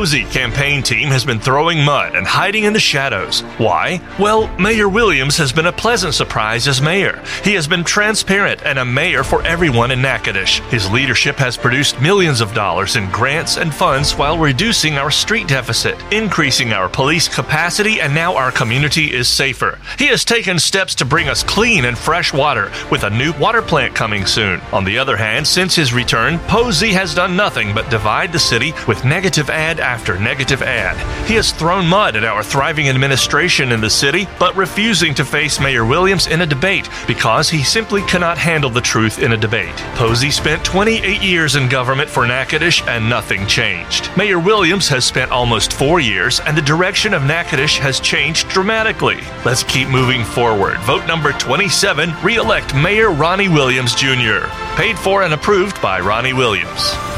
Posey campaign team has been throwing mud and hiding in the shadows. Why? Well, Mayor Williams has been a pleasant surprise as mayor. He has been transparent and a mayor for everyone in Natchitoches. His leadership has produced millions of dollars in grants and funds while reducing our street deficit, increasing our police capacity, and now our community is safer. He has taken steps to bring us clean and fresh water, with a new water plant coming soon. On the other hand, since his return, Posey has done nothing but divide the city with negative ad after negative ad. He has thrown mud at our thriving administration in the city, but refusing to face Mayor Williams in a debate because he simply cannot handle the truth in a debate. Posey spent 28 years in government for Natchitoches and nothing changed. Mayor Williams has spent almost 4 years and the direction of Natchitoches has changed dramatically. Let's keep moving forward. Vote number 27, re-elect Mayor Ronnie Williams Jr. Paid for and approved by Ronnie Williams.